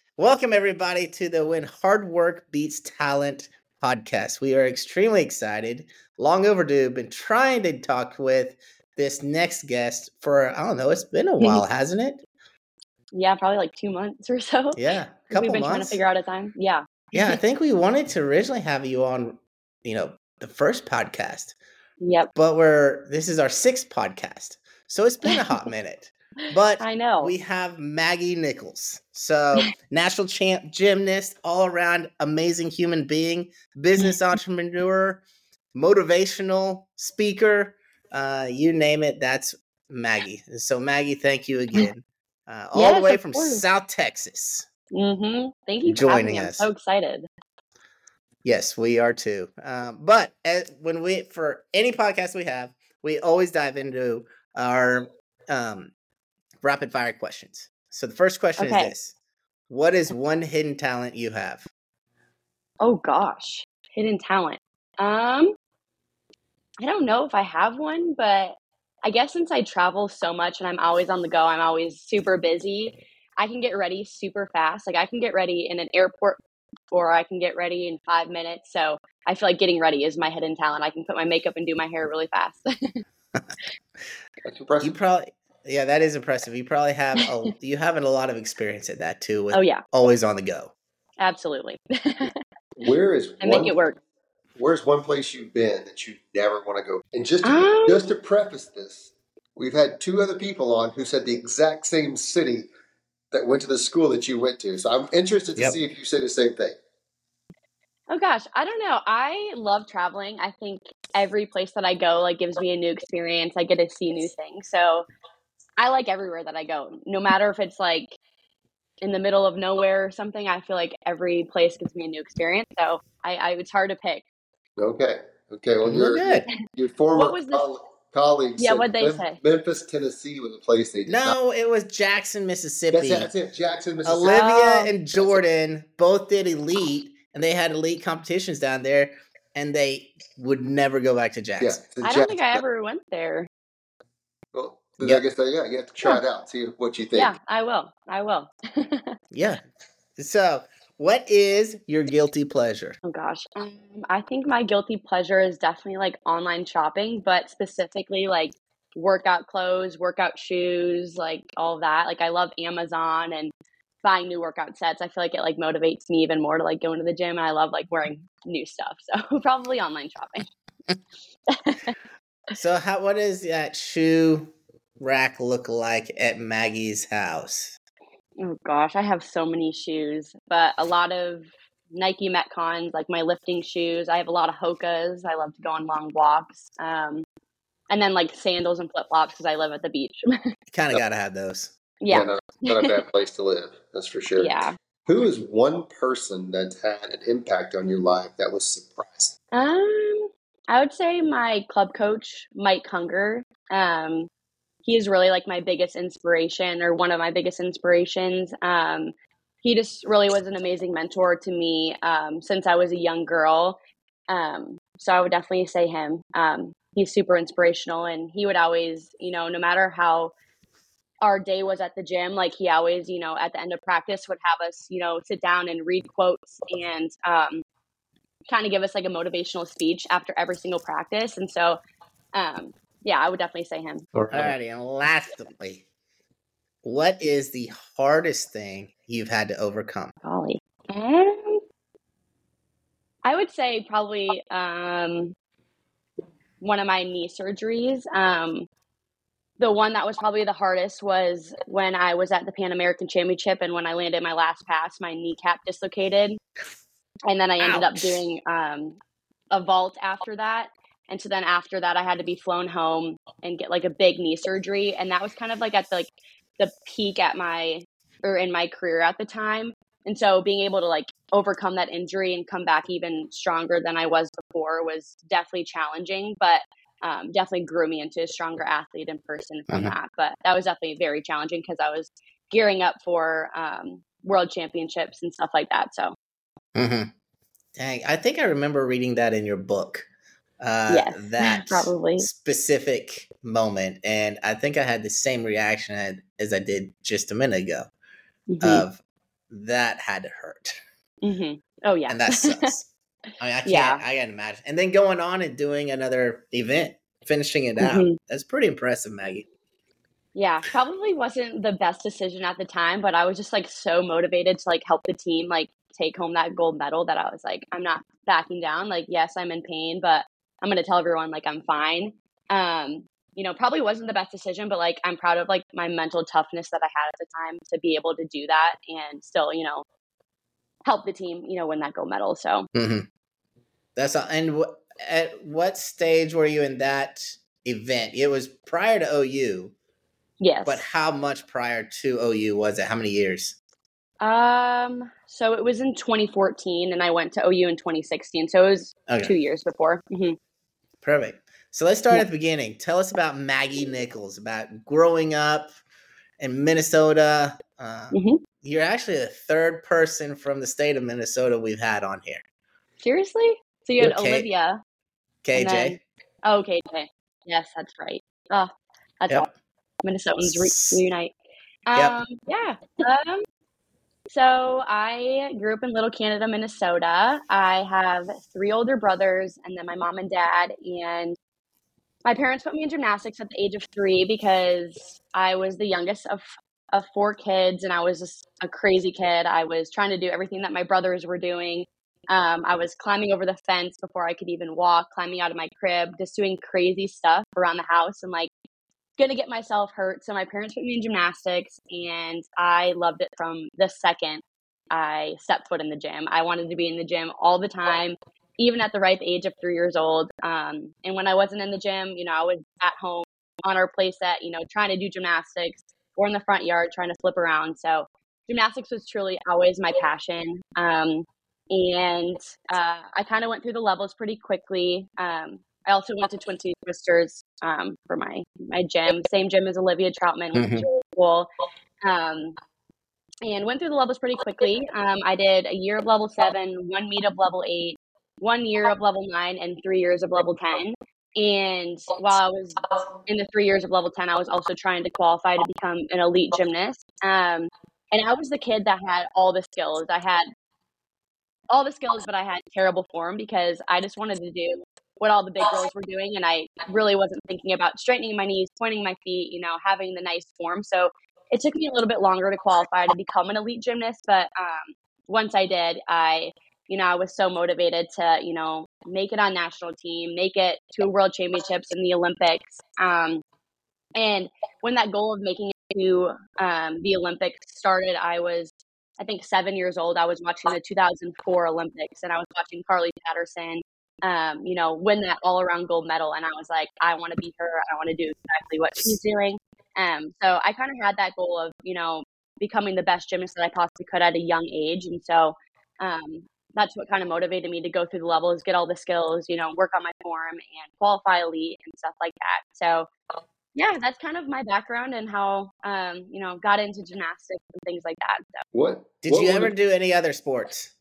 Welcome, everybody, to the When Hard Work Beats Talent podcast. We are extremely excited, long overdue, been trying to talk with this next guest for, I don't know, it's been a while, hasn't it? Yeah, probably like 2 months or so. Yeah, a We've couple been trying to months. figure out a time. Yeah. Yeah, I think we wanted to originally have you on, the first podcast, Yep. but this is our sixth podcast. So it's been a hot minute. But I know. we have Maggie Nichols. So, national champ gymnast, all around amazing human being, business entrepreneur, motivational speaker, you name it, that's Maggie. So, Maggie, thank you again. All the way from South Texas. Thank you for having joining me. I'm us. so excited. Yes, we are too. But for any podcast we have, we always dive into our rapid fire questions. So the first question is this: what is one hidden talent you have? Oh gosh, hidden talent. I don't know if I have one, but I guess since I travel so much and I'm always on the go, I'm always super busy. I can get ready super fast. Like I can get ready in an airport or I can get ready in 5 minutes. So I feel like getting ready is my hidden talent. I can put my makeup and do my hair really fast. That's impressive. That is impressive. You probably have a lot of experience at that too. With always on the go. Absolutely. Make it work. Where's one place you've been that you never want to go? And just to preface this, we've had two other people on who said the exact same city that went to the school that you went to. So I'm interested to see if you say the same thing. Oh gosh, I don't know. I love traveling. I think every place that I go gives me a new experience. I get to see new things. So I like everywhere that I go. No matter if it's like in the middle of nowhere or something, I feel like every place gives me a new experience. So it's hard to pick. Okay. Well, your former colleagues said what'd they say? Memphis, Tennessee was a place they did No, it was Jackson, Mississippi. That's it. Jackson, Mississippi. Olivia and Jordan both did elite, and they had elite competitions down there, and they would never go back to Jackson. Yeah, I don't think I ever went there. Well, I guess you have to try it out, see what you think. Yeah, I will. Yeah. So, what is your guilty pleasure? Oh gosh. I think my guilty pleasure is definitely online shopping, but specifically workout clothes, workout shoes, all of that. I love Amazon and buying new workout sets. I feel like it motivates me even more to go into the gym, and I love wearing new stuff. So probably online shopping. So what does that shoe rack look like at Maggie's house? Oh gosh, I have so many shoes, but a lot of Nike Metcons, my lifting shoes. I have a lot of Hokas. I love to go on long walks. And then sandals and flip-flops because I live at the beach. You kind of got to have those. Yeah. Not a bad place to live. That's for sure. Yeah. Who is one person that had an impact on your life that was surprising? I would say my club coach, Mike Hunger. He is really my biggest inspiration, or one of my biggest inspirations. He just really was an amazing mentor to me since I was a young girl. So I would definitely say him. He's super inspirational, and he would always, no matter how our day was at the gym, he always, at the end of practice would have us, sit down and read quotes and kind of give us a motivational speech after every single practice. And so, I would definitely say him. Alrighty, and lastly, what is the hardest thing you've had to overcome? Golly. I would say probably one of my knee surgeries. The one that was probably the hardest was when I was at the Pan American Championship, and when I landed my last pass, my kneecap dislocated. And then I ended up doing a vault after that. And so then after that, I had to be flown home and get a big knee surgery. And that was kind of at the peak in my career at the time. And so being able to overcome that injury and come back even stronger than I was before was definitely challenging, but definitely grew me into a stronger athlete in person from that. But that was definitely very challenging because I was gearing up for world championships and stuff like that. So. Dang, I think I remember reading that in your book. Yes, that probably specific moment, and I think I had the same reaction as I did just a minute ago. Of that had to hurt. Mm-hmm. Oh yeah. And that sucks. I mean, Yeah. I can't imagine. And then going on and doing another event, finishing it out. Mm-hmm. That's pretty impressive, Maggie. Yeah, probably wasn't the best decision at the time, but I was just like so motivated to like help the team like take home that gold medal that I was like, I'm not backing down. Like, yes, I'm in pain, but I'm gonna tell everyone like I'm fine. Probably wasn't the best decision, but like I'm proud of like my mental toughness that I had at the time to be able to do that and still, help the team, win that gold medal. So That's all. And at what stage were you in that event? It was prior to OU. yes. But how much prior to OU was it? How many years? So it was in 2014 and I went to OU in 2016. So it was 2 years before. Mm-hmm. Perfect. So let's start at the beginning. Tell us about Maggie Nichols, about growing up in Minnesota. You're actually the third person from the state of Minnesota we've had on here. Seriously? So you had Olivia. KJ. KJ. Yes, that's right. Oh, that's awesome. Minnesotans reunite. Yeah. So I grew up in Little Canada, Minnesota. I have 3 older brothers and then my mom and dad. And my parents put me in gymnastics at the age of 3 because I was the youngest of 4 kids and I was just a crazy kid. I was trying to do everything that my brothers were doing. I was climbing over the fence before I could even walk, climbing out of my crib, just doing crazy stuff around the house and like gonna get myself hurt. So my parents put me in gymnastics and I loved it from the second I stepped foot in the gym. I wanted to be in the gym all the time, even at the ripe age of 3 years old. And when I wasn't in the gym, I was at home on our play set, trying to do gymnastics or in the front yard trying to flip around. So gymnastics was truly always my passion. And I kind of went through the levels pretty quickly. I also went to Twin City Twisters for my gym, same gym as Olivia Troutman, which was really cool. And went through the levels pretty quickly. I did a year of level 7, 1 meet of level 8, 1 year of level 9, and 3 years of level 10. And while I was in the 3 years of level 10, I was also trying to qualify to become an elite gymnast. And I was the kid that had all the skills. I had all the skills, but I had terrible form because I just wanted to do what all the big girls were doing. And I really wasn't thinking about straightening my knees, pointing my feet, having the nice form. So it took me a little bit longer to qualify to become an elite gymnast. But once I did, I was so motivated to, make it on national team, make it to world championships and the Olympics. And when that goal of making it to the Olympics started, I was, I think, 7 years old. I was watching the 2004 Olympics and I was watching Carly Patterson, win that all around gold medal. And I was like, I want to be her. I want to do exactly what she's doing. So I kind of had that goal of, becoming the best gymnast that I possibly could at a young age. And so that's what kind of motivated me to go through the levels, get all the skills, work on my form and qualify elite and stuff like that. So yeah, that's kind of my background and how, got into gymnastics and things like that. So. Did you ever do any other sports?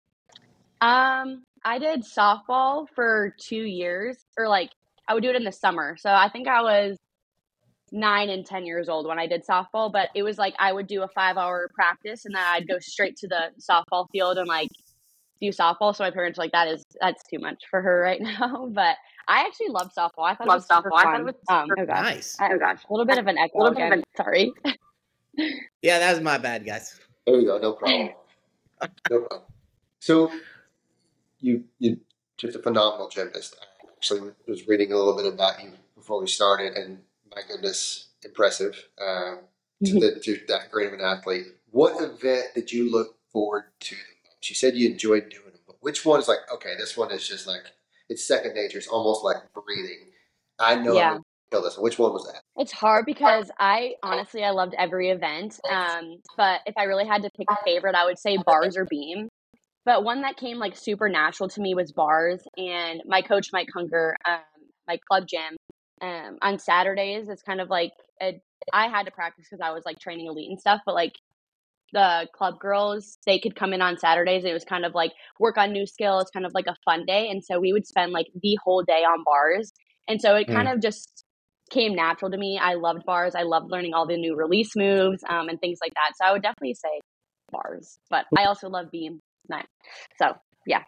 I did softball for 2 years, or like I would do it in the summer. So I think I was 9 and 10 years old when I did softball, but it was like I would do a 5-hour practice and then I'd go straight to the softball field and like do softball. So my parents were like, that's too much for her right now. But I actually love softball. I thought it was super fun. Oh gosh. Nice. Oh gosh. A little bit of an echo again. Sorry. Yeah, that was my bad, guys. There you go. No problem. No problem. So you just a phenomenal gymnast. I actually was reading a little bit about you before we started, and my goodness, impressive. To that great of an athlete. What event did you look forward to the most? You said you enjoyed doing them, but which one is like, okay, this one is just like, it's second nature. It's almost like breathing. I know I'm going to kill this. Which one was that? It's hard because I loved every event. But if I really had to pick a favorite, I would say bars or beam. But one that came like super natural to me was bars. And my coach, Mike Hunger, my club gym, on Saturdays, it's kind of like I had to practice because I was like training elite and stuff. But like the club girls, they could come in on Saturdays. It was kind of like work on new skills, kind of like a fun day. And so we would spend like the whole day on bars. And so it kind of just came natural to me. I loved bars. I loved learning all the new release moves and things like that. So I would definitely say bars, but I also love beam. So yeah.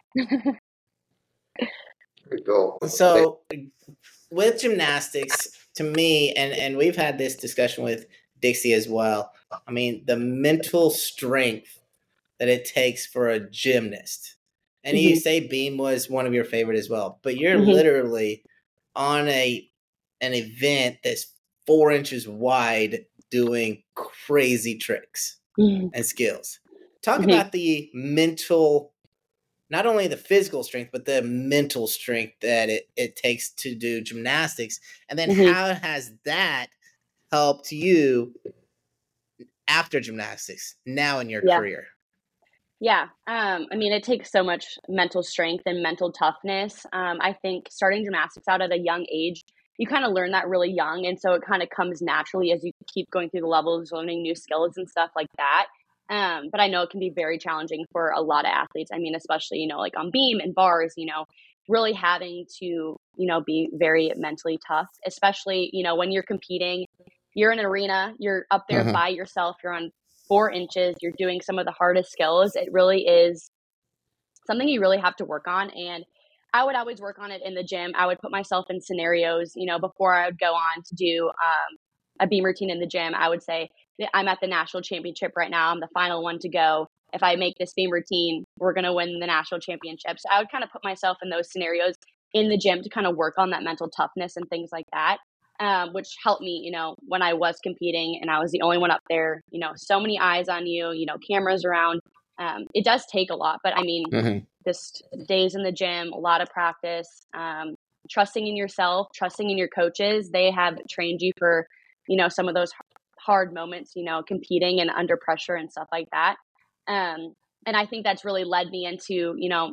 Pretty cool. So with gymnastics, to me, and we've had this discussion with Dixie as well. I mean, the mental strength that it takes for a gymnast. And you say beam was one of your favorite as well, but you're literally on an event that's 4 inches wide doing crazy tricks and skills. Talk about the mental, not only the physical strength, but the mental strength that it takes to do gymnastics. And then how has that helped you after gymnastics now in your career? Yeah. I mean, it takes so much mental strength and mental toughness. I think starting gymnastics out at a young age, you kind of learn that really young. And so it kind of comes naturally as you keep going through the levels, learning new skills and stuff like that. But I know it can be very challenging for a lot of athletes. I mean, especially, like on beam and bars, really having to, be very mentally tough, especially, when you're competing, you're in an arena, you're up there by yourself, you're on 4 inches, you're doing some of the hardest skills. It really is something you really have to work on. And I would always work on it in the gym. I would put myself in scenarios, before I would go on to do a beam routine in the gym. I would say, I'm at the national championship right now. I'm the final one to go. If I make this beam routine, we're going to win the national championship. So I would kind of put myself in those scenarios in the gym to kind of work on that mental toughness and things like that. Which helped me, when I was competing and I was the only one up there, so many eyes on you, cameras around. It does take a lot, but I mean, just days in the gym, a lot of practice, trusting in yourself, trusting in your coaches. They have trained you for, some of those hard moments, competing and under pressure and stuff like that. And I think that's really led me into,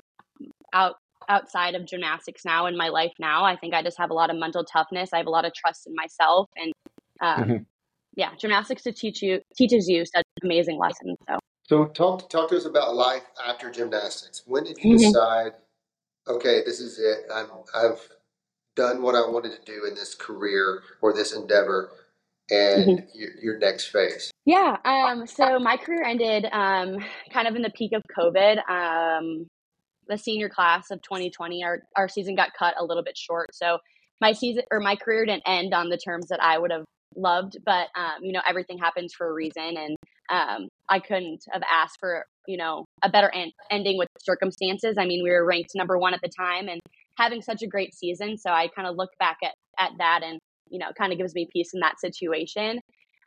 outside of gymnastics now in my life now. I think I just have a lot of mental toughness. I have a lot of trust in myself, and gymnastics teaches you such amazing lessons. So talk to us about life after gymnastics. When did you decide, okay, this is it. I've done what I wanted to do in this career or this endeavor, and your next phase? Yeah. So my career ended kind of in the peak of COVID. The senior class of 2020, our season got cut a little bit short. So my career didn't end on the terms that I would have loved, but everything happens for a reason. And I couldn't have asked for, a better ending with circumstances. I mean, we were ranked number 1 at the time and having such a great season. So I kind of look back at that and, it kind of gives me peace in that situation.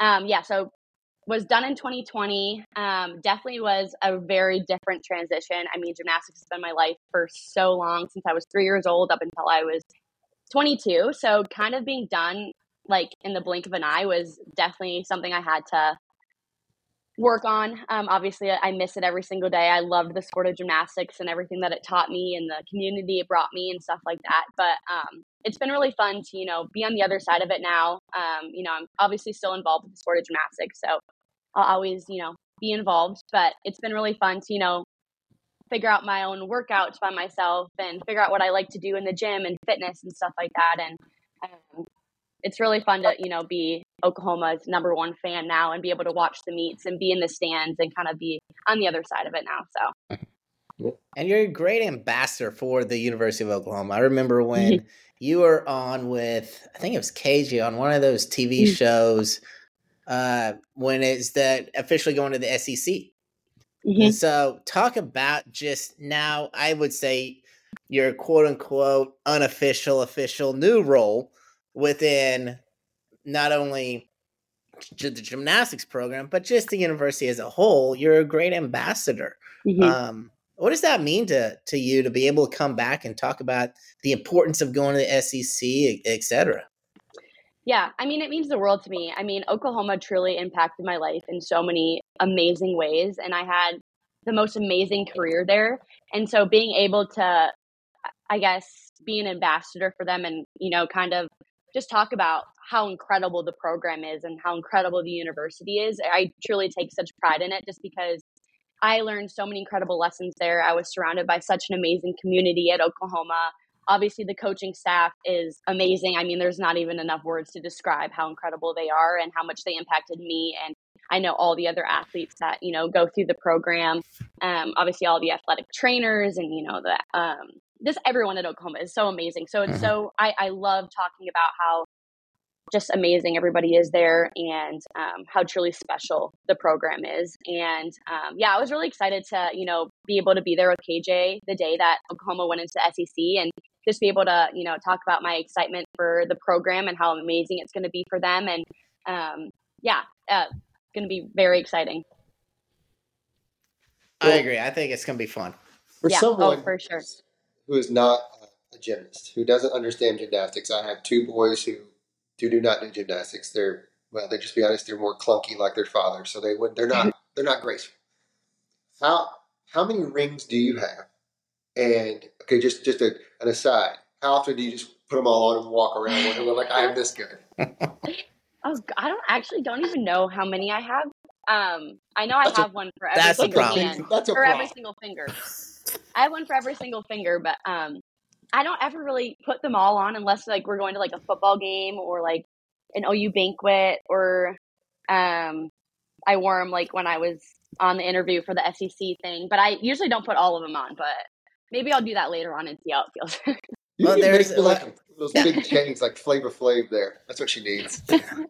So was done in 2020. Definitely was a very different transition. I mean, gymnastics has been my life for so long, since I was 3 years old up until I was 22. So kind of being done like in the blink of an eye was definitely something I had to work on. Obviously, I miss it every single day. I loved the sport of gymnastics and everything that it taught me and the community it brought me and stuff like that. But it's been really fun to, be on the other side of it now. I'm obviously still involved with the sport of gymnastics, so I'll always, be involved. But it's been really fun to, figure out my own workouts by myself and figure out what I like to do in the gym and fitness and stuff like that. And it's really fun to, be Oklahoma's number 1 fan now and be able to watch the meets and be in the stands and kind of be on the other side of it now. So. And you're a great ambassador for the University of Oklahoma. I remember when you were on with, I think it was KJ on one of those TV shows when it's that officially going to the SEC. And so talk about just now, I would say your quote unquote unofficial, official new role within not only the gymnastics program, but just the university as a whole. You're a great ambassador. What does that mean to you to be able to come back and talk about the importance of going to the SEC, et cetera? Yeah, I mean, it means the world to me. I mean, Oklahoma truly impacted my life in so many amazing ways, and I had the most amazing career there. And so being able to, I guess, be an ambassador for them and, kind of just talk about how incredible the program is and how incredible the university is. I truly take such pride in it just because I learned so many incredible lessons there. I was surrounded by such an amazing community at Oklahoma. Obviously, the coaching staff is amazing. I mean, there's not even enough words to describe how incredible they are and how much they impacted me. And I know all the other athletes that, go through the program. Obviously all the athletic trainers and, just everyone at Oklahoma is so amazing. So it's I love talking about how just amazing everybody is there and how truly special the program is. And I was really excited to, be able to be there with KJ the day that Oklahoma went into the SEC and just be able to, talk about my excitement for the program and how amazing it's going to be for them. And going to be very exciting. I agree. I think it's going to be fun. For someone for sure. who is not a gymnast, who doesn't understand gymnastics, I have two boys who do not do gymnastics. They just be honest, they're more clunky like their father, so they're not graceful. How many rings do you have? And okay, just an aside. How often do you just put them all on and walk around and look like I am this good? I don't even know how many I have. I know I have one for every single hand or every single finger. I have one for every single finger, but I don't ever really put them all on unless like we're going to like a football game or like an OU banquet or I wore them like when I was on the interview for the SEC thing. But I usually don't put all of them on, but maybe I'll do that later on and see how it feels. Well, there's like those big chains like Flavor Flav there. That's what she needs.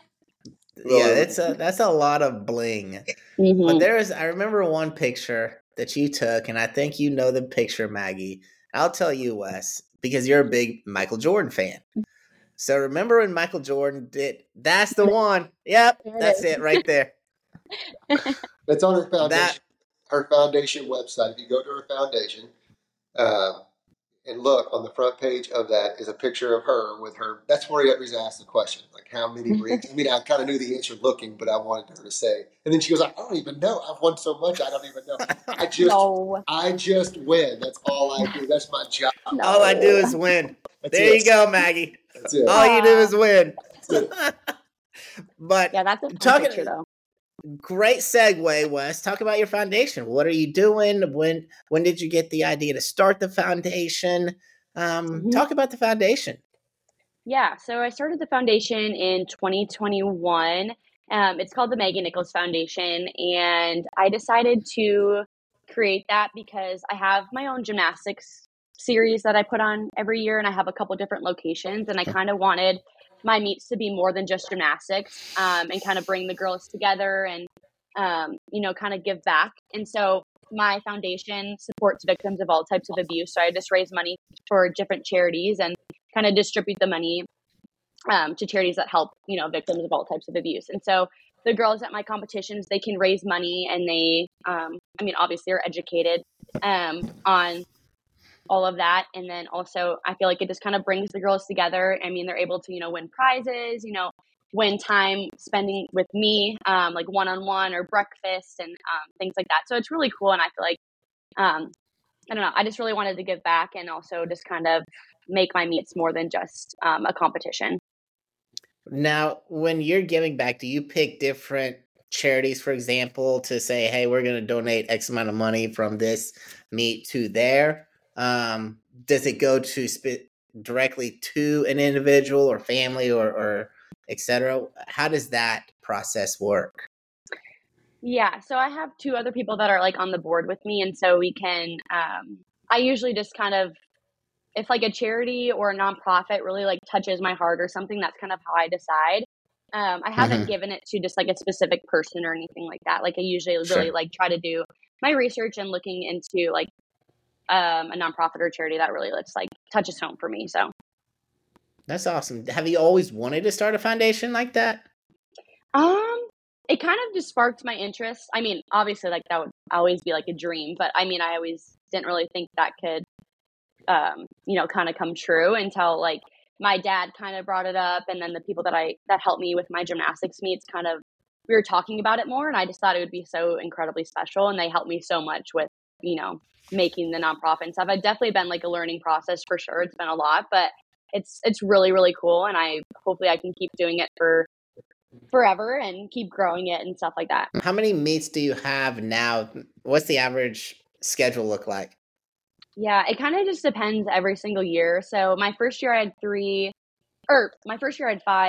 That's a lot of bling. But I remember one picture that you took, and I think you know the picture, Maggie. I'll tell you, Wes, because you're a big Michael Jordan fan. So remember when Michael Jordan that's the one. Yep, that's it right there. That's on her foundation. Her foundation website. If you go to her foundation, and look on the front page of that is a picture of her with her. That's where he always asked the question, like how many rings. I mean, I kind of knew the answer looking, but I wanted her to say. And then she goes, "I don't even know. I've won so much. I don't even know. I just win. That's all I do. That's my job. All I do is win." There you go, Maggie. That's it. All you do is win. But that's a fun picture, though. Great segue, Wes. Talk about your foundation. What are you doing? When did you get the idea to start the foundation? Talk about the foundation. Yeah, so I started the foundation in 2021. It's called the Maggie Nichols Foundation, and I decided to create that because I have my own gymnastics series that I put on every year, and I have a couple different locations, and I kind of wanted my meets to be more than just gymnastics, and kind of bring the girls together and, kind of give back. And so my foundation supports victims of all types of abuse. So I just raise money for different charities and kind of distribute the money to charities that help, victims of all types of abuse. And so the girls at my competitions, they can raise money and they, obviously are educated on all of that. And then also I feel like it just kind of brings the girls together. I mean, they're able to, win prizes, win time spending with me, like one-on-one or breakfast and things like that. So it's really cool. And I feel like, I don't know, I just really wanted to give back and also just kind of make my meets more than just a competition. Now, when you're giving back, do you pick different charities, for example, to say, hey, we're going to donate X amount of money from this meet to there? Does it go to directly to an individual or family or et cetera? How does that process work? Yeah, so I have two other people that are like on the board with me. And so we can, I usually just kind of, if like a charity or a nonprofit really like touches my heart or something, that's kind of how I decide. I haven't given it to just like a specific person or anything like that. Like I usually really like try to do my research and looking into like a nonprofit or charity that really touches home for me. So that's awesome. Have you always wanted to start a foundation like that? It kind of just sparked my interest. I mean, obviously like that would always be like a dream, but I mean, I always didn't really think that could, kind of come true until like my dad kind of brought it up. And then the people that helped me with my gymnastics meets we were talking about it more. And I just thought it would be so incredibly special. And they helped me so much with, making the nonprofit and stuff. It's definitely been like a learning process for sure. It's been a lot, but it's really, really cool. And hopefully I can keep doing it for forever and keep growing it and stuff like that. How many meets do you have now? What's the average schedule look like? Yeah, it kind of just depends every single year. So my first year I had 5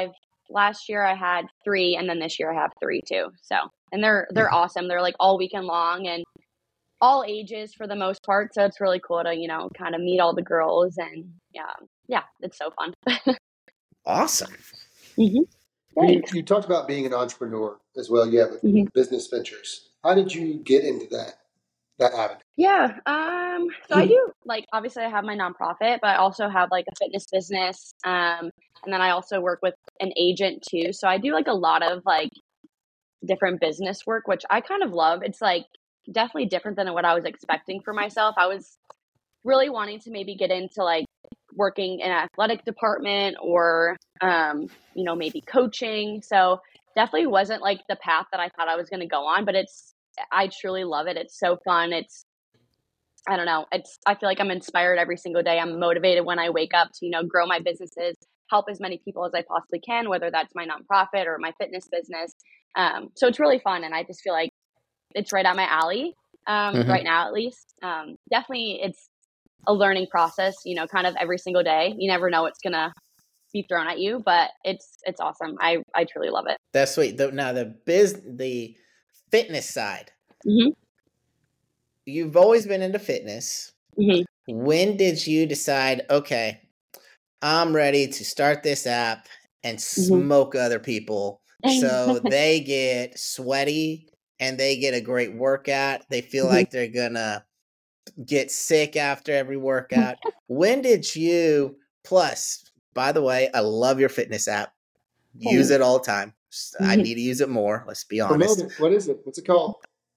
last year I had 3, and then this year I have 3 too. So, and they're awesome. They're like all weekend long and all ages for the most part. So it's really cool to, you know, kind of meet all the girls, and yeah, it's so fun. Awesome. You talked about being an entrepreneur as well. You have business ventures. How did you get into that avenue? Yeah. So I do, like, obviously I have my nonprofit, but I also have like a fitness business. And then I also work with an agent too. So I do like a lot of like different business work, which I kind of love. It's like definitely different than what I was expecting for myself. I was really wanting to maybe get into like working in an athletic department or, you know, maybe coaching. So definitely wasn't like the path that I thought I was going to go on, but I truly love it. It's so fun. I don't know. I feel like I'm inspired every single day. I'm motivated when I wake up to, you know, grow my businesses, help as many people as I possibly can, whether that's my nonprofit or my fitness business. So it's really fun. And I just feel like it's right out my alley, right now, at least. Definitely it's a learning process, you know, kind of every single day. You never know what's going to be thrown at you, but it's awesome. I truly love it. That's sweet. Now the fitness side. Mm-hmm. You've always been into fitness. Mm-hmm. When did you decide, okay, I'm ready to start this app and smoke other people so they get sweaty and they get a great workout? They feel like they're gonna get sick after every workout. When did you, plus, by the way, I love your fitness app. Use it all the time. I need to use it more. Let's be honest. What is it? What's it called?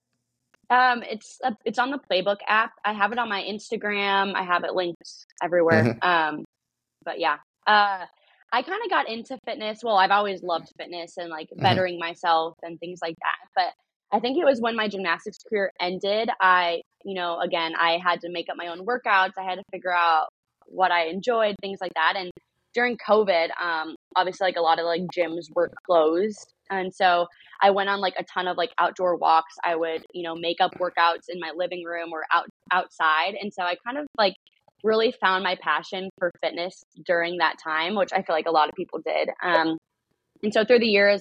It's on the Playbook app. I have it on my Instagram. I have it linked everywhere. But yeah, I kind of got into fitness. Well, I've always loved fitness and like bettering myself and things like that. But I think it was when my gymnastics career ended. Again, I had to make up my own workouts. I had to figure out what I enjoyed, things like that. And during COVID, obviously like a lot of like gyms were closed. And so I went on like a ton of like outdoor walks. I would, you know, make up workouts in my living room or outside. And so I kind of like really found my passion for fitness during that time, which I feel like a lot of people did. And so through the years,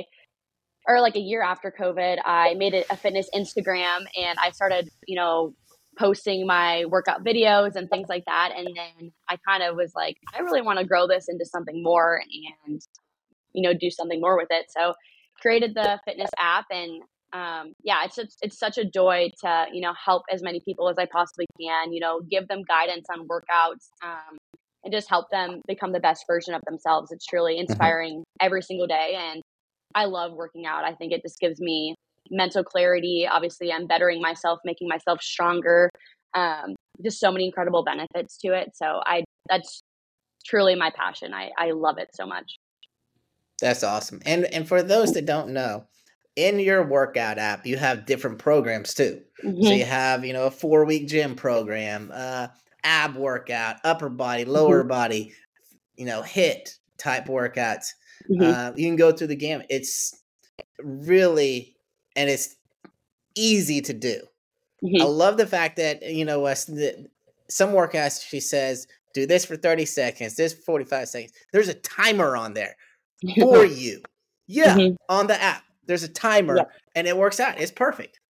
like a year after COVID, I made a fitness Instagram and I started, you know, posting my workout videos and things like that. And then I kind of was like, I really want to grow this into something more and, you know, do something more with it. So created the fitness app and it's such a joy to, you know, help as many people as I possibly can, you know, give them guidance on workouts and just help them become the best version of themselves. It's truly inspiring every single day. And I love working out. I think it just gives me mental clarity. Obviously, I'm bettering myself, making myself stronger. Just so many incredible benefits to it. So that's truly my passion. I love it so much. That's awesome. And for those that don't know, in your workout app, you have different programs too. So you have, you know, a 4-week gym program, ab workout, upper body, lower body, you know, HIIT type workouts. You can go through the gamut. It's really, and it's easy to do. I love the fact that, you know, some workouts, she says, do this for 30 seconds, this for 45 seconds. There's a timer on there for you. On the app. There's a timer and it works out. It's perfect.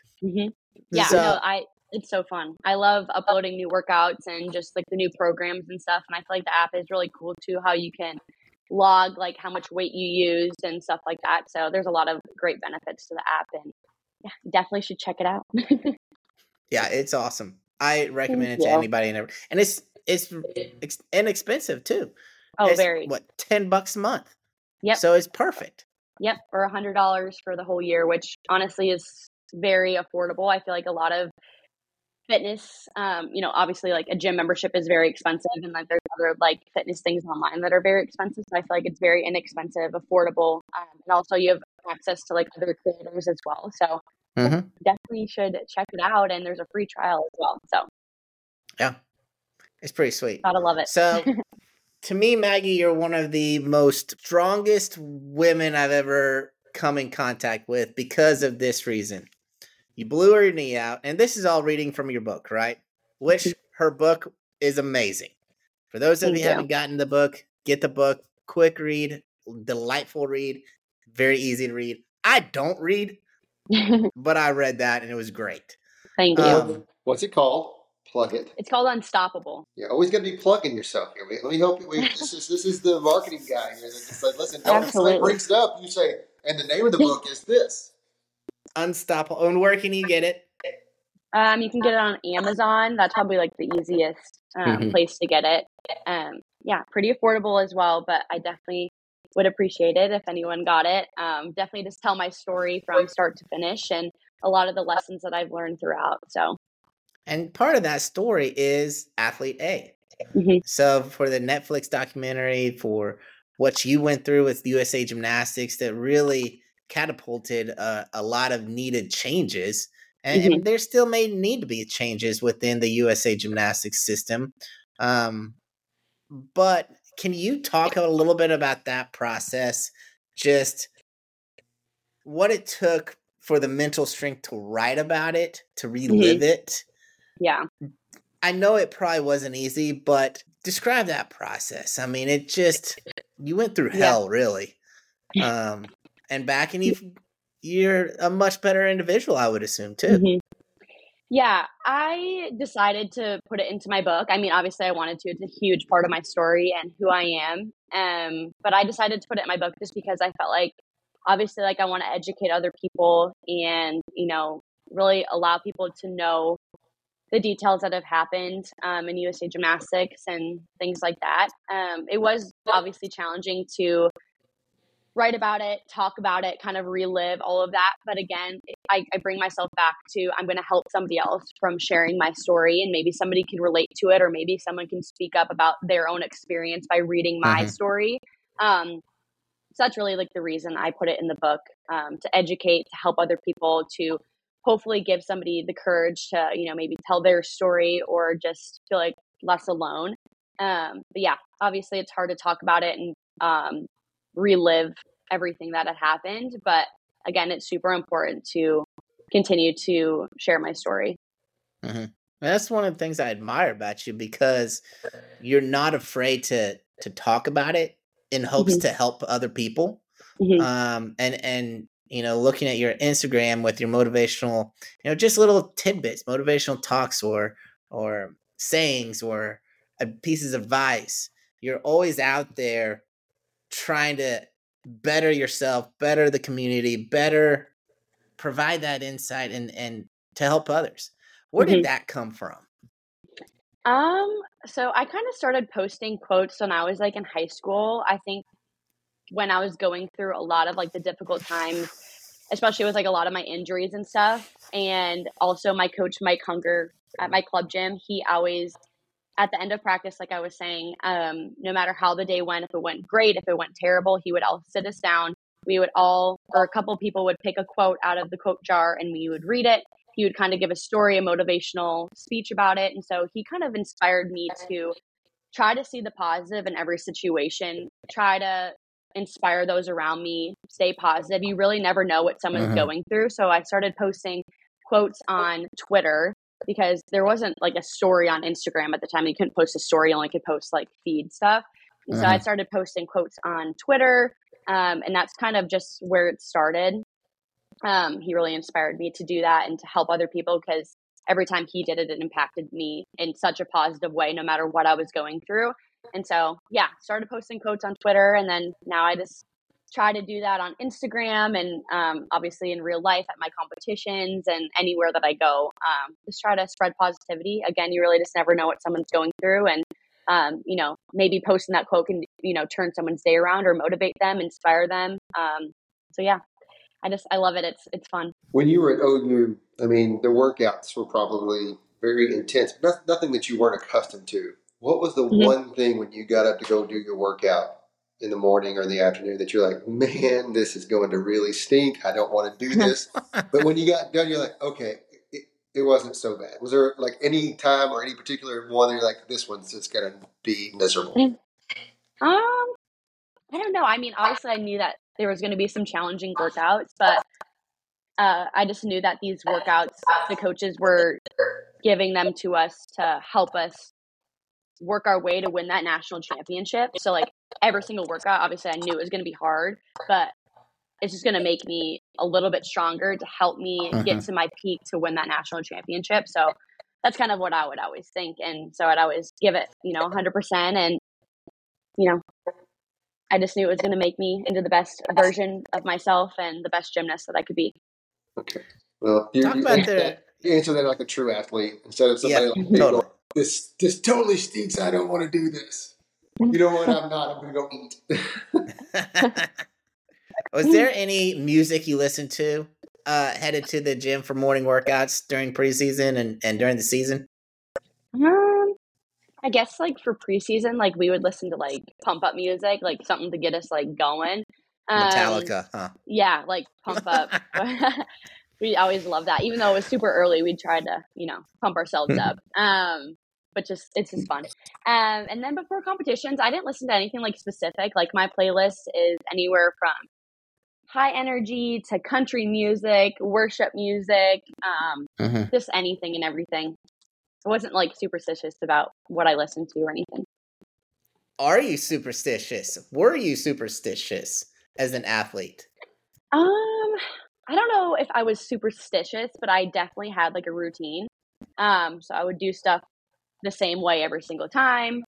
It's so fun. I love uploading new workouts and just like the new programs and stuff. And I feel like the app is really cool too, how you can log like how much weight you used and stuff like that. So there's a lot of great benefits to the app and definitely should check it out. Yeah, it's awesome. I recommend it to anybody and it's inexpensive too. Oh, it's, very. What, $10 a month? Yep. So it's perfect. Yep, or $100 for the whole year, which honestly is very affordable. I feel like a lot of fitness, you know, obviously like a gym membership is very expensive and like there's other like fitness things online that are very expensive. So I feel like it's very inexpensive, affordable. And also you have access to like other creators as well. So definitely should check it out. And there's a free trial as well. So yeah, it's pretty sweet. Gotta love it. So to me, Maggie, you're one of the most strongest women I've ever come in contact with because of this reason. You blew her knee out, and this is all reading from your book, right? Which her book is amazing. For those of you who haven't gotten the book, get the book. Quick read, delightful read, very easy to read. I don't read, but I read that and it was great. Thank you. What's it called? Plug it. It's called Unstoppable. You're always going to be plugging yourself here. Let me help you. This is the marketing guy here. That's like, listen, don't when somebody brings it up, you say, and the name of the book is this. Unstoppable. And where can you get it? You can get it on Amazon. That's probably like the easiest place to get it. Yeah, pretty affordable as well, but I definitely would appreciate it if anyone got it. Definitely just tell my story from start to finish and a lot of the lessons that I've learned throughout. So, and part of that story is Athlete A. So for the Netflix documentary, for what you went through with USA Gymnastics, that really catapulted a lot of needed changes. And there still may need to be changes within the USA Gymnastics system. But can you talk a little bit about that process? Just what it took for the mental strength to write about it, to relive it. Yeah. I know it probably wasn't easy, but describe that process. I mean, it just, you went through hell, really. And back, and you're a much better individual, I would assume, too. Yeah, I decided to put it into my book. I mean, obviously I wanted to. It's a huge part of my story and who I am. But I decided to put it in my book just because I felt like, obviously, like I want to educate other people and, really allow people to know the details that have happened in USA Gymnastics and things like that. It was obviously challenging to write about it, talk about it, kind of relive all of that. But again, I bring myself back to, I'm going to help somebody else from sharing my story, and maybe somebody can relate to it, or maybe someone can speak up about their own experience by reading my story. So that's really like the reason I put it in the book, to educate, to help other people, to hopefully give somebody the courage to, maybe tell their story or just feel like less alone. But yeah, obviously it's hard to talk about it and relive everything that had happened. But again, it's super important to continue to share my story. That's one of the things I admire about you, because you're not afraid to talk about it in hopes to help other people. And looking at your Instagram with your motivational, just little tidbits, motivational talks or sayings or pieces of advice. You're always out there trying to better yourself, better the community, better provide that insight and to help others. Where did that come from? So I kind of started posting quotes when I was like in high school. I think when I was going through a lot of like the difficult times, especially with like a lot of my injuries and stuff. And also my coach, Mike Hunger at my club gym, he always, at the end of practice, like I was saying, no matter how the day went, if it went great, if it went terrible, he would all sit us down. We would all, or a couple of people would pick a quote out of the quote jar and we would read it. He would kind of give a story, a motivational speech about it. And so he kind of inspired me to try to see the positive in every situation, try to inspire those around me, stay positive. You really never know what someone's going through. So I started posting quotes on Twitter because there wasn't like a story on Instagram at the time. You couldn't post a story, you only could post like feed stuff. And so I started posting quotes on Twitter. And that's kind of just where it started. He really inspired me to do that and to help other people, because every time he did it, it impacted me in such a positive way, no matter what I was going through. And so, yeah, started posting quotes on Twitter. And then now I just try to do that on Instagram and obviously in real life at my competitions and anywhere that I go. Just try to spread positivity. Again, you really just never know what someone's going through. And, maybe posting that quote can, turn someone's day around or motivate them, inspire them. So, yeah. I love it. It's fun. When you were at OU, I mean, the workouts were probably very intense, but nothing that you weren't accustomed to. What was the one thing when you got up to go do your workout in the morning or in the afternoon that you're like, man, this is going to really stink. I don't want to do this. But when you got done, you're like, okay, it wasn't so bad. Was there like any time or any particular one that you're like, this one's just going to be miserable? I don't know. I mean, obviously I knew that there was going to be some challenging workouts, but I just knew that these workouts, the coaches were giving them to us to help us work our way to win that national championship. So like every single workout, obviously I knew it was going to be hard, but it's just going to make me a little bit stronger to help me get to my peak to win that national championship. So that's kind of what I would always think. And so I'd always give it, 100%. And, I just knew it was going to make me into the best version of myself and the best gymnast that I could be. Okay. Well, you answer that like a true athlete instead of somebody totally. This totally stinks. I don't want to do this. You know what? I'm not. I'm going to go eat. Was there any music you listened to headed to the gym for morning workouts during preseason and during the season? I guess like for preseason, like we would listen to like pump up music, like something to get us like going. Metallica, huh? Yeah, like pump up. We always loved that. Even though it was super early, we'd try to, pump ourselves up. But it's just fun. And then before competitions, I didn't listen to anything like specific. Like my playlist is anywhere from high energy to country music, worship music, just anything and everything. I wasn't like superstitious about what I listened to or anything. Are you superstitious? Were you superstitious as an athlete? I don't know if I was superstitious, but I definitely had like a routine. So I would do stuff the same way every single time.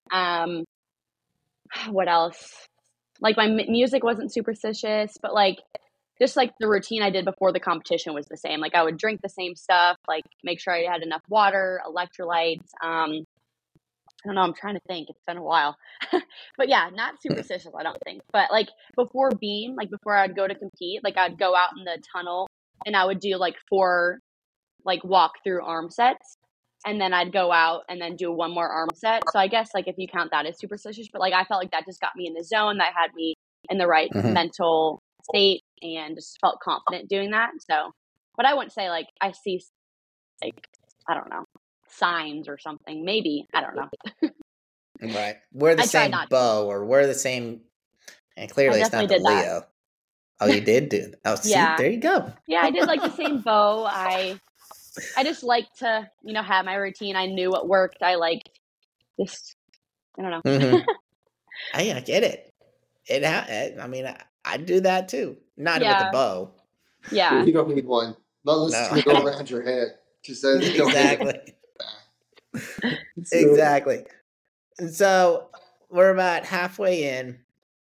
What else? Like my music wasn't superstitious, but like just like the routine I did before the competition was the same. Like I would drink the same stuff, like make sure I had enough water, electrolytes. I don't know. I'm trying to think. It's been a while, but yeah, not superstitious, I don't think. But like before beam, like before I'd go to compete, like I'd go out in the tunnel and I would do like 4 like walk through arm sets. And then I'd go out and then do one more arm set. So I guess like if you count that as superstitious, but like I felt like that just got me in the zone, that had me in the right mental state and just felt confident doing that. So, but I wouldn't say like I see like, I don't know, signs or something. Maybe, I don't know. Right. We're the same bow or we're the same. And clearly it's not the Leo. That. Oh, you did do that. Oh, see, yeah. There you go. Yeah, I did like the same bow. I just like to, have my routine. I knew what worked. I liked this. I don't know. I get it. I mean, I do that too. Not with the bow. Yeah. You don't need one. Not to go around your head. Just exactly. Exactly. And so we're about halfway in.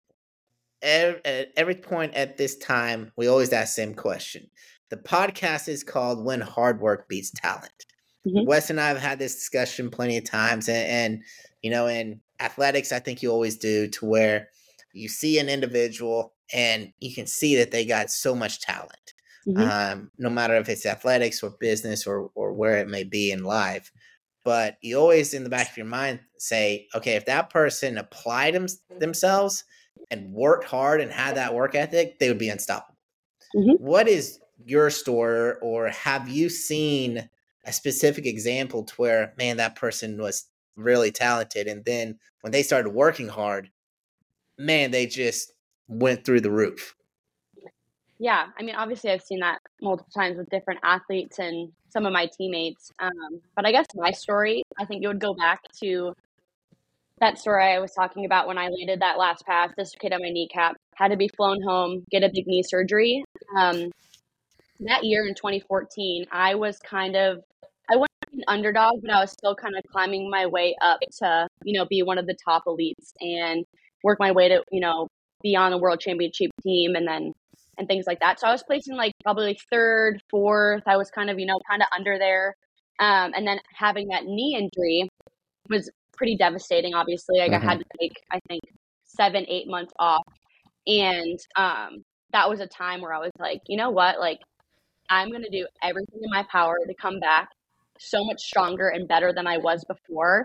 At every point at this time, we always ask the same question. The podcast is called When Hard Work Beats Talent. Wes and I have had this discussion plenty of times. And in athletics, I think you always do, to where you see an individual and you can see that they got so much talent, no matter if it's athletics or business or where it may be in life. But you always, in the back of your mind, say, okay, if that person applied themselves and worked hard and had that work ethic, they would be unstoppable. What is your story, or have you seen a specific example to where, man, that person was really talented, and then when they started working hard, man, they just went through the roof? Yeah, I mean, obviously I've seen that multiple times with different athletes and some of my teammates. But I guess my story, I think it would go back to that story I was talking about when I landed that last pass, dislocated my kneecap, had to be flown home, get a big knee surgery. That year in 2014, I was I wasn't an underdog, but I was still kind of climbing my way up to, be one of the top elites and work my way to, be on the world championship team and things like that. So I was placing like probably 3rd, 4th. I was kind of under there. And then having that knee injury was pretty devastating, obviously. Like I had to take, I think, 7-8 months off. And that was a time where I was like, you know what? Like, I'm going to do everything in my power to come back so much stronger and better than I was before.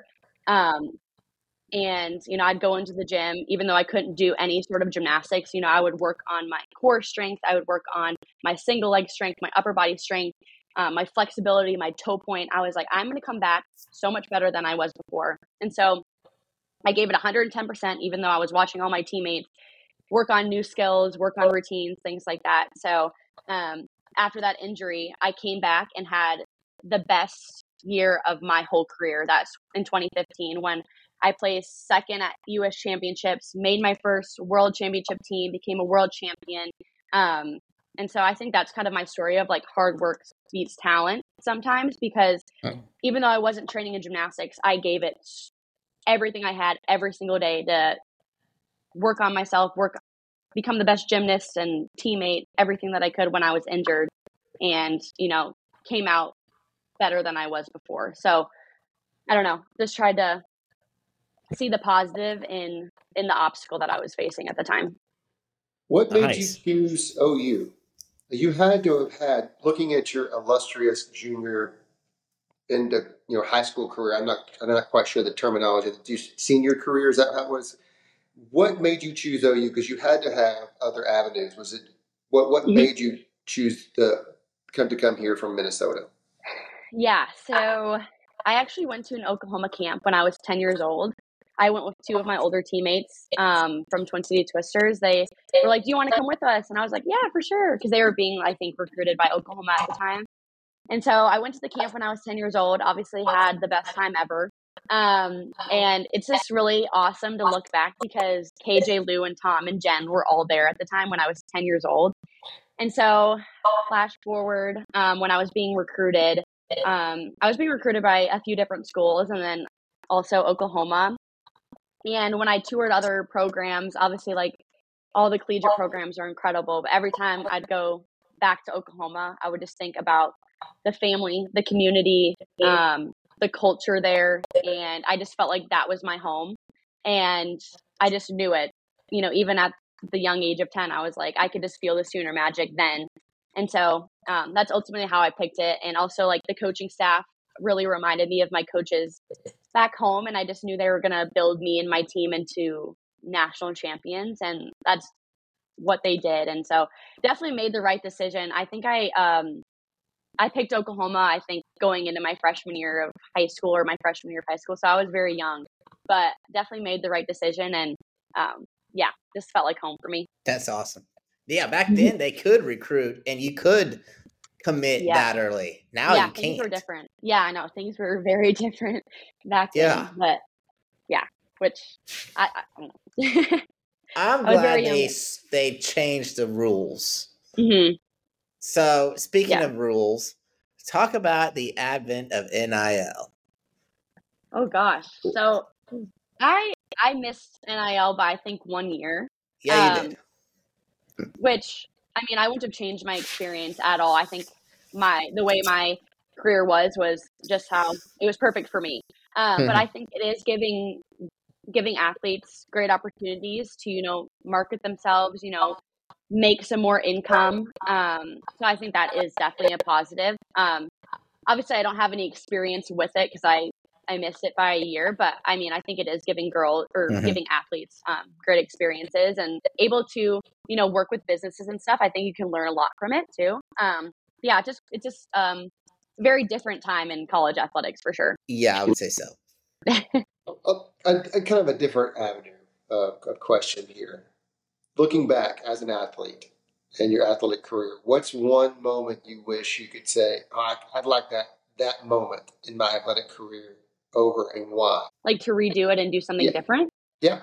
And, I'd go into the gym, even though I couldn't do any sort of gymnastics, I would work on my core strength. I would work on my single leg strength, my upper body strength, my flexibility, my toe point. I was like, I'm going to come back so much better than I was before. And so I gave it 110%, even though I was watching all my teammates work on new skills, work on routines, things like that. So after that injury, I came back and had the best year of my whole career. That's in 2015 when I placed second at U.S. Championships, made my first World Championship team, became a world champion. And so I think that's kind of my story of like hard work beats talent sometimes, because even though I wasn't training in gymnastics, I gave it everything I had every single day to work on myself, become the best gymnast and teammate, everything that I could when I was injured, and, came out better than I was before. So I don't know, just tried to see the positive in the obstacle that I was facing at the time. What made you choose OU? You had to have had, looking at your illustrious junior into high school career. I'm not quite sure the terminology. Senior career, is that how it was? What made you choose OU? Because you had to have other avenues. Was it what made you choose to come here from Minnesota? Yeah, so I actually went to an Oklahoma camp when I was 10 years old. I went with two of my older teammates from Twin City Twisters. They were like, "Do you want to come with us?" And I was like, "Yeah, for sure," because they were being, I think, recruited by Oklahoma at the time. And so I went to the camp when I was 10 years old, obviously had the best time ever. And it's just really awesome to look back because KJ, Lou, and Tom and Jen were all there at the time when I was 10 years old. And so flash forward, when I was being recruited, I was being recruited by a few different schools and then also Oklahoma. And when I toured other programs, obviously like all the collegiate programs are incredible, but every time I'd go back to Oklahoma, I would just think about the family, the community, the culture there. And I just felt like that was my home. And I just knew it, even at the young age of 10, I was like, I could just feel the Sooner magic then. And so that's ultimately how I picked it. And also like the coaching staff really reminded me of my coaches back home. And I just knew they were going to build me and my team into national champions. And that's what they did. And so definitely made the right decision. I think I picked Oklahoma, I think, going into my freshman year of high school or my freshman year of high school. So I was very young, but definitely made the right decision. And just felt like home for me. That's awesome. Yeah, back then they could recruit and you could commit that early. Now you can't. Things were different. Yeah, I know. Things were very different back then. But which I don't know. I'm glad they changed the rules. Mm-hmm. So speaking of rules, talk about the advent of NIL. Oh gosh. So I missed NIL by I think 1 year. Yeah, you did. Which, I mean, I wouldn't have changed my experience at all. I think the way my career was just how it was perfect for me. But I think it is giving athletes great opportunities to, market themselves, make some more income. So I think that is definitely a positive. Obviously I don't have any experience with it because I missed it by a year, but I mean, I think it is giving giving athletes great experiences and able to, work with businesses and stuff. I think you can learn a lot from it too. It's just very different time in college athletics for sure. Yeah, I would say so. A kind of a different avenue of question here. Looking back as an athlete in your athletic career, what's one moment you wish you could say, I'd like that moment in my athletic career over, and why? Like to redo it and do something different? Yeah.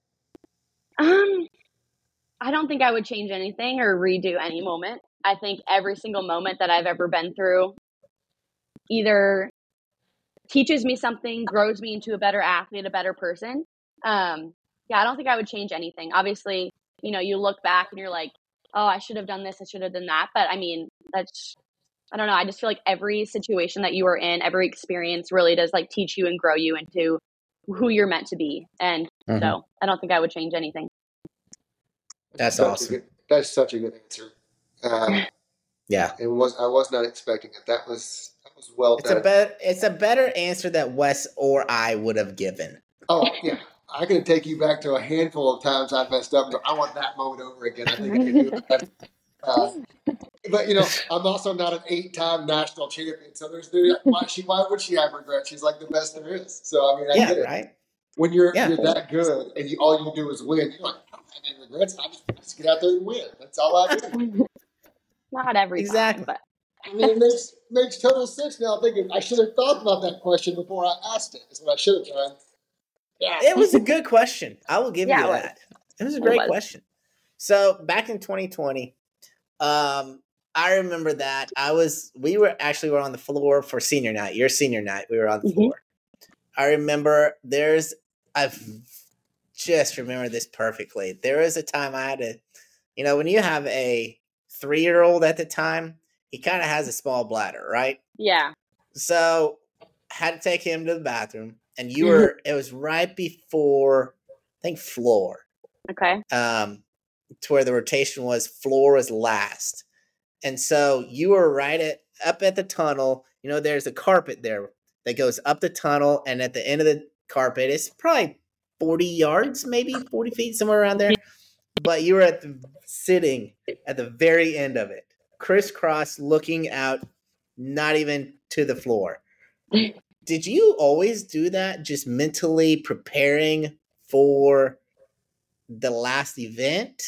I don't think I would change anything or redo any moment. I think every single moment that I've ever been through either teaches me something, grows me into a better athlete, a better person. I don't think I would change anything. Obviously, you look back and you're like, oh, I should have done this, I should have done that. But I mean, I don't know. I just feel like every situation that you are in, every experience really does like teach you and grow you into who you're meant to be. And so I don't think I would change anything. That's awesome. That's such a good answer. Yeah. I was not expecting it. That was well done. It's a better answer that Wes or I would have given. Oh, yeah. I can take you back to a handful of times I messed up, but I want that moment over again. I think I can do it. But I'm also not an 8-time national champion, so why would she have regret? She's like the best there is. So I mean, I get it. Right? When you're that good and all you do is win, you're like, I don't have any regrets. I just get out there and win. That's all I do. Not every time, but I mean, it makes total sense now. Thinking I should have thought about that question before I asked it. Is what I should have done. Yeah, it was a good question. I will give you it was. that. It was a great question. So back in 2020, I remember that we were on the floor for senior night. Your senior night, we were on the floor. I remember I've just remember this perfectly. There was a time I had to, when you have a 3-year-old at the time, he kind of has a small bladder, right? Yeah. So I had to take him to the bathroom, and it was right before, I think, floor. Okay. To where the rotation was, floor was last. And so you were up at the tunnel. There's a carpet there that goes up the tunnel, and at the end of the carpet, it's probably 40 yards, maybe 40 feet, somewhere around there. But you were sitting at the very end of it, crisscross, looking out, not even to the floor. Did you always do that, just mentally preparing for the last event?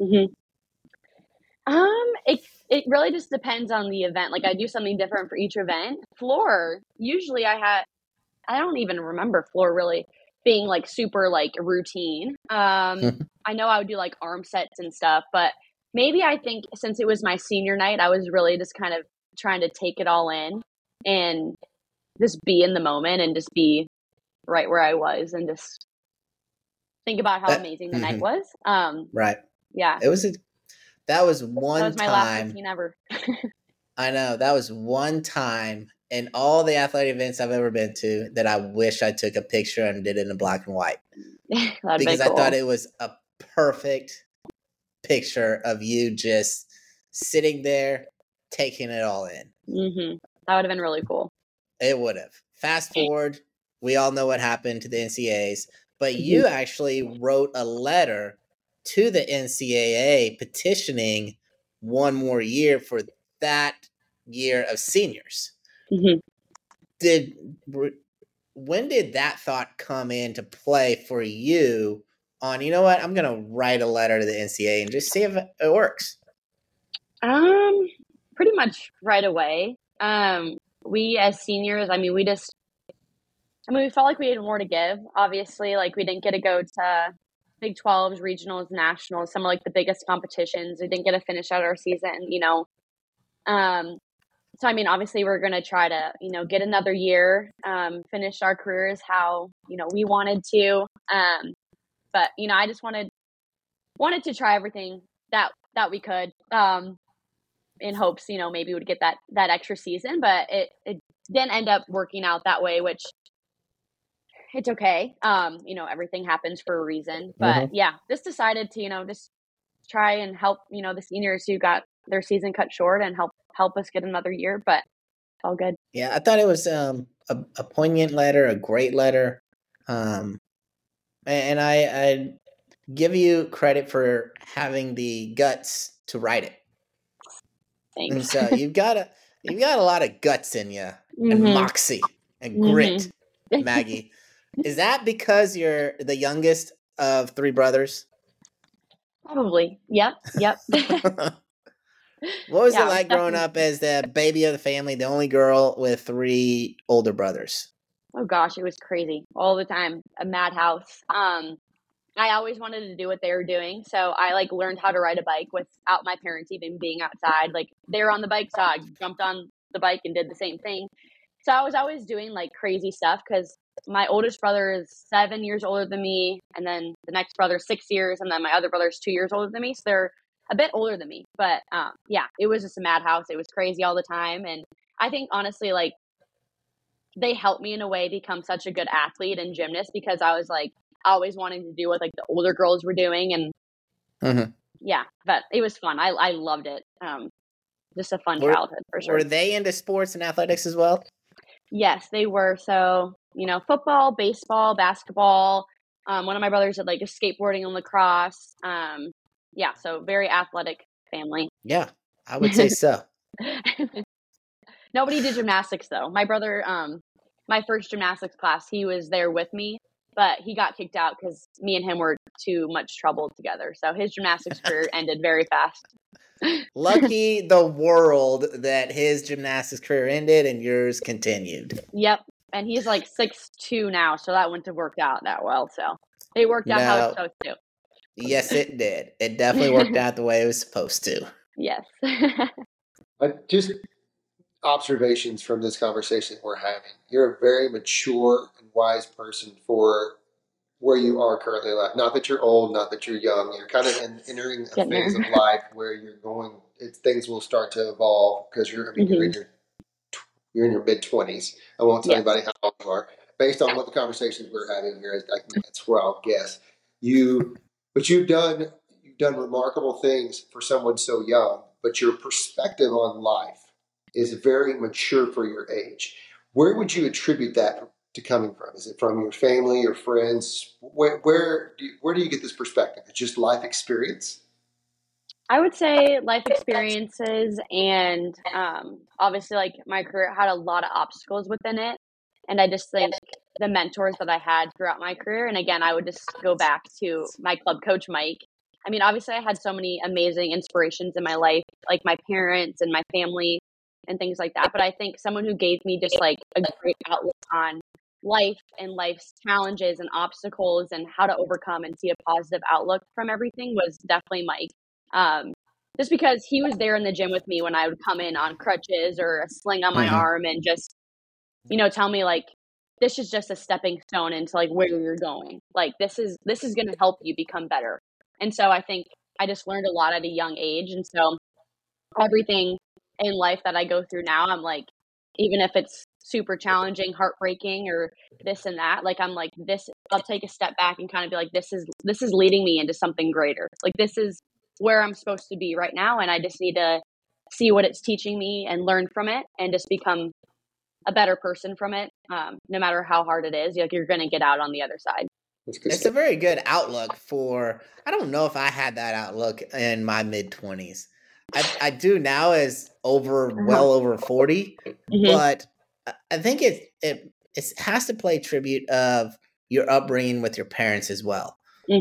It really just depends on the event. Like, I do something different for each event. Floor, usually I don't even remember floor really being like super like routine. I know I would do like arm sets and stuff, but maybe I think since it was my senior night, I was really just kind of trying to take it all in and just be in the moment and just be right where I was and just think about how amazing the night was. Right. Yeah. That was one time. That was my last routine ever. I know. That was one time in all the athletic events I've ever been to that I wish I took a picture and did it in black and white. Because I thought it was a perfect picture of you just sitting there, taking it all in. That would have been really cool. It would have. Fast forward, we all know what happened to the NCAAs, but you actually wrote a letter to the NCAA petitioning one more year for that year of seniors. When did that thought come into play for you on, you know what, I'm going to write a letter to the NCAA and just see if it works? Pretty much right away. We as seniors, we felt like we had more to give. Obviously, like we didn't get to go to Big 12s, regionals, nationals, some of like the biggest competitions. We didn't get to finish out our season, So, obviously we're going to try to, get another year, finish our careers how, we wanted to. But, I just wanted to try everything that we could, in hopes, maybe we'd get that extra season, but it didn't end up working out that way, which it's okay. Everything happens for a reason, but just decided to, just try and help, the seniors who got their season cut short and help us get another year, but all good. Yeah. I thought it was, a poignant letter, a great letter. And I give you credit for having the guts to write it. Thanks. And so you've got a lot of guts in you, and moxie and grit, Maggie. Is that because you're the youngest of 3 brothers? Probably. Yep. What was it like growing up as the baby of the family, the only girl with 3 older brothers? Oh gosh, it was crazy all the time. A madhouse. I always wanted to do what they were doing, so I learned how to ride a bike without my parents even being outside. Like, they were on the bike, so I jumped on the bike and did the same thing. So I was always doing crazy stuff because my oldest brother is 7 years older than me, and then the next brother is 6 years, and then my other brother is 2 years older than me. So they're a bit older than me, but it was just a madhouse. It was crazy all the time, and I think honestly, they helped me in a way become such a good athlete and gymnast because I was always wanting to do what the older girls were doing, and but it was fun. I loved it. Just a fun childhood for sure. Were they into sports and athletics as well? Yes, they were. So football, baseball, basketball. One of my brothers did skateboarding and lacrosse. So very athletic family. Yeah, I would say so. Nobody did gymnastics though. My brother, my first gymnastics class, he was there with me. but he got kicked out because me and him were too much trouble together. So his gymnastics career ended very fast. Lucky the world that his gymnastics career ended and yours continued. Yep. And he's like 6'2" now, so that wouldn't have worked out that well. So it worked out how it's supposed to. Yes, it did. It definitely worked out the way it was supposed to. Yes. Just observations from this conversation we're having. You're a very mature and wise person for where you are currently in life. Not that you're old, not that you're young. You're kind of entering a phase of life where you're going. Things will start to evolve because you're in your mid-20s. I won't tell anybody how old you are. Based on what the conversations we're having here, that's where I'll guess. But you've done remarkable things for someone so young. But your perspective on life is very mature for your age. Where would you attribute that to coming from? Is it from your family, your friends? Where do you get this perspective? It's just life experience? I would say life experiences, and obviously like my career had a lot of obstacles within it. And I just think the mentors that I had throughout my career, and again, I would just go back to my club coach, Mike. I mean, obviously I had so many amazing inspirations in my life, like my parents and my family and things like that. But I think someone who gave me just like a great outlook on life and life's challenges and obstacles and how to overcome and see a positive outlook from everything was definitely Mike. Just because he was there in the gym with me when I would come in on crutches or a sling on my arm and just, tell me like, this is just a stepping stone into like where you're going. Like this is going to help you become better. And so I think I just learned a lot at a young age. And so everything in life that I go through now, I'm like, even if it's super challenging, heartbreaking, or this and that, like, I'm like, this, I'll take a step back and kind of be like, this is leading me into something greater. Like, this is where I'm supposed to be right now. And I just need to see what it's teaching me and learn from it and just become a better person from it. No matter how hard it is, like, you're going to get out on the other side. It's a very good outlook I don't know if I had that outlook in my mid-20s. I do now as well over 40, but I think it has to play tribute of your upbringing with your parents as well.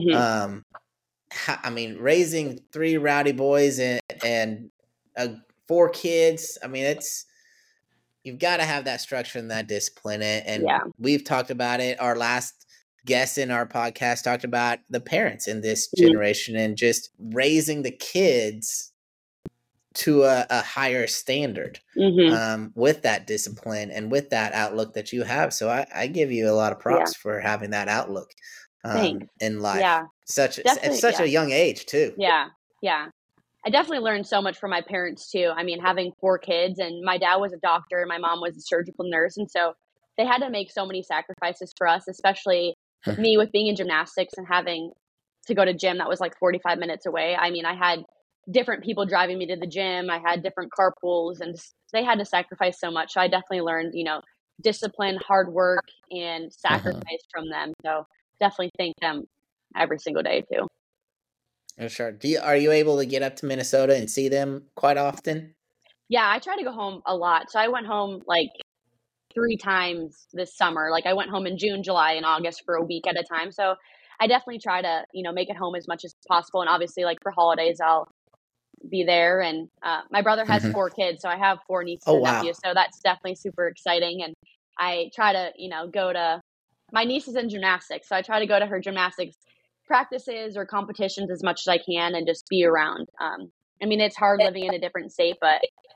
I mean, raising 3 rowdy boys and 4 kids. I mean, you've got to have that structure and that discipline. And we've talked about it. Our last guest in our podcast talked about the parents in this generation and just raising the kids to a higher standard with that discipline and with that outlook that you have. So I give you a lot of props for having that outlook in life. Yeah. At such a young age too. Yeah. Yeah. I definitely learned so much from my parents too. I mean, having 4 kids, and my dad was a doctor and my mom was a surgical nurse. And so they had to make so many sacrifices for us, especially me with being in gymnastics and having to go to gym that was like 45 minutes away. I mean, I had different people driving me to the gym. I had different carpools, and they had to sacrifice so much. So I definitely learned, discipline, hard work, and sacrifice from them. So definitely thank them every single day too. Sure. Are you able to get up to Minnesota and see them quite often? Yeah, I try to go home a lot. So I went home like 3 times this summer. Like I went home in June, July, and August for a week at a time. So I definitely try to, make it home as much as possible. And obviously, like for holidays, I'll be there. And my brother has 4 kids, so I have 4 nieces and nephews. So that's definitely super exciting. And I try to, go to my niece is in gymnastics, so I try to go to her gymnastics practices or competitions as much as I can and just be around. I mean, it's hard living in a different state, but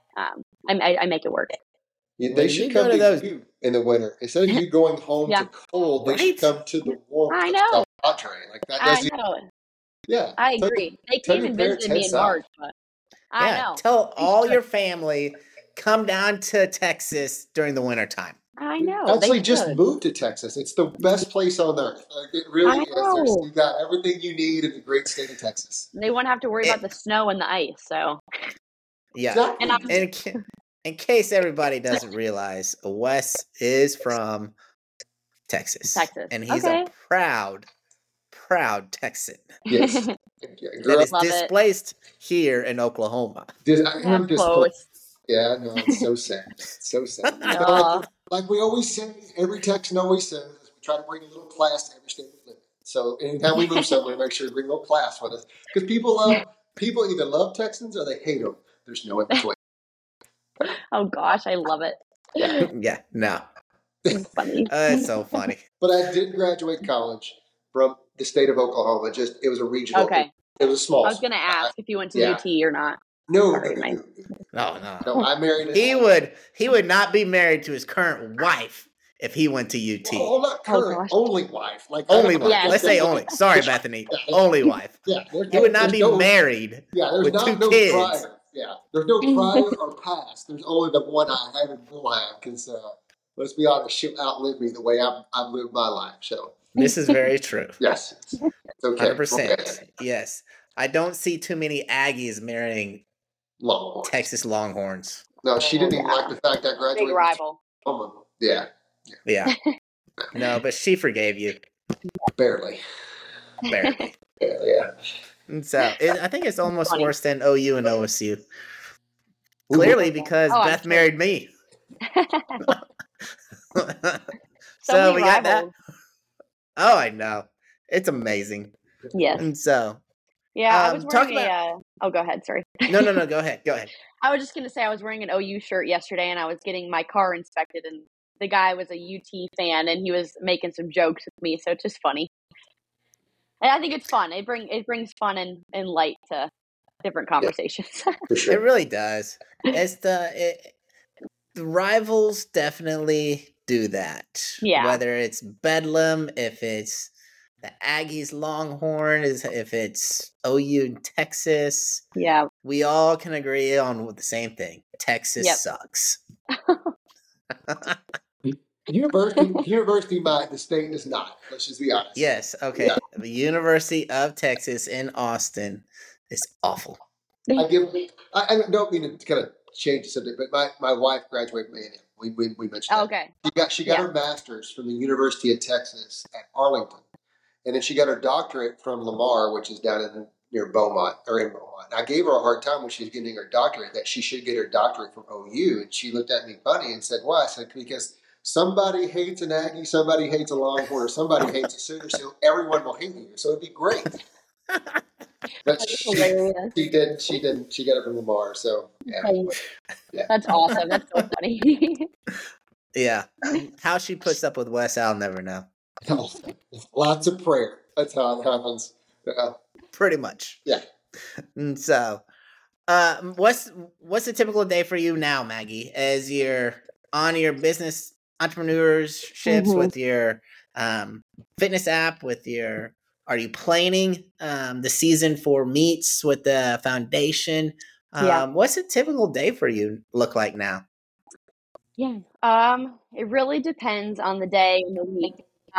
I make it work. They should come to those in the winter instead of you going home to cold. They should come to the warm. I know. Like that. I know. Yeah, I agree. They came and visited me in March, but I know. Tell all your family come down to Texas during the winter time. I know. Actually, just move to Texas. It's the best place on earth. Like, it really is. You got everything you need in the great state of Texas. They won't have to worry about the snow and the ice. So yeah, and in case everybody doesn't realize, Wes is from Texas, and he's a proud Texan. Yes, that is displaced here in Oklahoma. I'm displaced. Yeah, no, it's so sad. So sad. Like we always say, every Texan always says, we try to bring a little class to every state we live in. So anytime we move somewhere, make sure to bring a little class with us. Because people either love Texans or they hate them. There's no in between. Oh gosh, I love it. Yeah, no. It's funny. It's so funny. But I did graduate college from the state of Oklahoma. It was a regional. Okay. It was a small. I was going to ask if you went to UT or not. No, Sorry, no. I married. He would not be married to his current wife if he went to UT. Oh, not current, only wife. Like only wife. Yes. Let's say only. Sorry, Bethany. Only wife. Yeah, he would not be married. Yeah, there's with two kids. Prior. Yeah, there's no prior or past. There's only the one I have and will have. Because let's be honest, she'll outlive me the way I've lived my life. So this is very true. Yes, it's okay. 100%. Okay. Yes, I don't see too many Aggies marrying Longhorns. Texas Longhorns. No, she didn't even like the fact I graduated. Big rival. Yeah. No, but she forgave you. Barely. Yeah. And so I think it's almost worse than OU and OSU. Clearly, because Beth married me. So we got that. Oh, I know. It's amazing. Yes. And so. Yeah, I was wearing oh, go ahead. Sorry. No. Go ahead. I was just going to say I was wearing an OU shirt yesterday and I was getting my car inspected and the guy was a UT fan and he was making some jokes with me. So it's just funny. And I think it's fun. It brings fun and light to different conversations. For sure. It really does. It's the rivals definitely do that. Yeah. Whether it's Bedlam, if it's the Aggies Longhorn, if it's OU in Texas. Yeah. We all can agree on the same thing. Texas sucks. University might, the state does not. Let's just be honest. Yes, okay. Yeah. The University of Texas in Austin is awful. I don't mean to kind of change the subject, but my wife graduated from A&M. We mentioned that. Okay. She got her master's from the University of Texas at Arlington. And then she got her doctorate from Lamar, which is down near Beaumont, or in Beaumont. And I gave her a hard time when she was getting her doctorate that she should get her doctorate from OU. And she looked at me funny and said, why? I said, because somebody hates an Aggie, somebody hates a Longhorn, or somebody hates a Sooner, so everyone will hate you. So it'd be great. But she did. She got it from Lamar. So yeah. That's awesome. That's so funny. Yeah. How she puts up with Wes, I'll never know. No, lots of prayer. That's how it happens. Pretty much. Yeah. And so, what's a typical day for you now, Maggie, as you're on your business entrepreneurships with your fitness app, are you planning the season for meets with the foundation? What's a typical day for you look like now? Yeah. It really depends on the day and the week.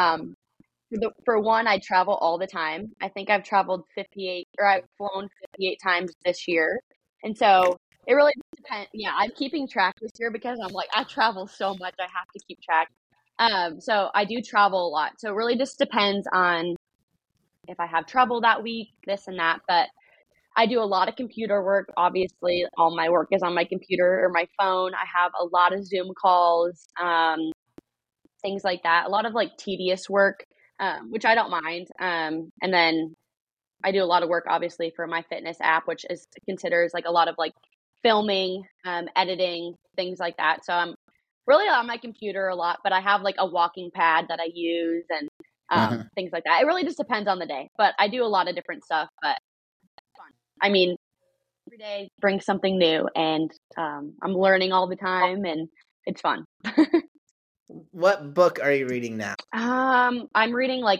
For one, I travel all the time. I think I've traveled 58, or I've flown 58 times this year. And so it really depends. Yeah, I'm keeping track this year because I'm like, I travel so much. I have to keep track. So I do travel a lot. So it really just depends on if I have trouble that week, this and that. But I do a lot of computer work. Obviously, all my work is on my computer or my phone. I have a lot of Zoom calls, things like that. A lot of like tedious work, which I don't mind. And then I do a lot of work, obviously, for my fitness app, which considers like a lot of like filming, editing, things like that. So I'm really on my computer a lot, but I have like a walking pad that I use and things like that. It really just depends on the day, but I do a lot of different stuff. But it's fun. I mean, every day brings something new, and I'm learning all the time, and it's fun. What book are you reading now? I'm reading like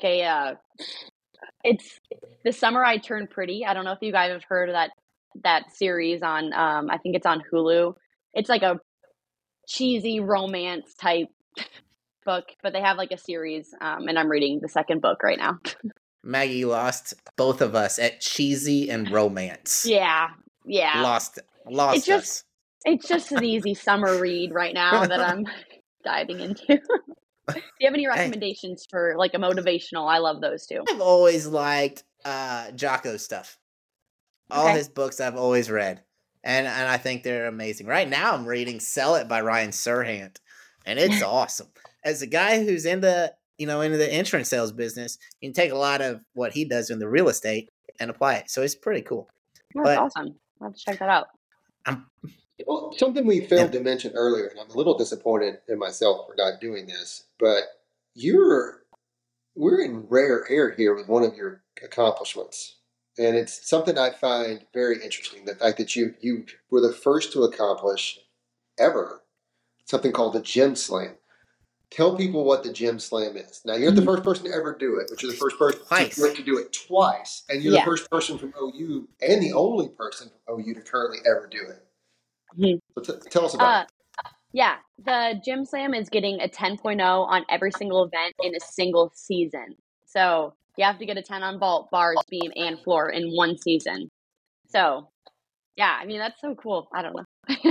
it's This Summer I Turned Pretty. I don't know if you guys have heard of that series on, I think it's on Hulu. It's like a cheesy romance type book, but they have like a series, and I'm reading the second book right now. Maggie lost both of us at cheesy and romance. Yeah. Lost us. It's just an easy summer read right now that I'm diving into. Do you have any recommendations for like a motivational? I love those too. I've always liked Jocko's stuff. All his books I've always read. And I think they're amazing. Right now I'm reading Sell It by Ryan Serhant. And it's awesome. As a guy who's in the into the insurance sales business. You can take a lot of what he does in the real estate and apply it. So it's pretty cool. That's awesome. I'll have to check that out. Well, something we failed to mention earlier, and I'm a little disappointed in myself for not doing this, but we're in rare air here with one of your accomplishments. And it's something I find very interesting. The fact that you were the first to accomplish ever something called the Gym Slam. Tell people what the Gym Slam is. Now, you're the first person to ever do it, but you're the first person to do it twice. And you're the first person from OU and the only person from OU to currently ever do it. So tell us about it. Yeah, the Gym Slam is getting a 10.0 on every single event in a single season. So you have to get a 10 on vault, bars, beam, and floor in one season. So, yeah, I mean, that's so cool. I don't know.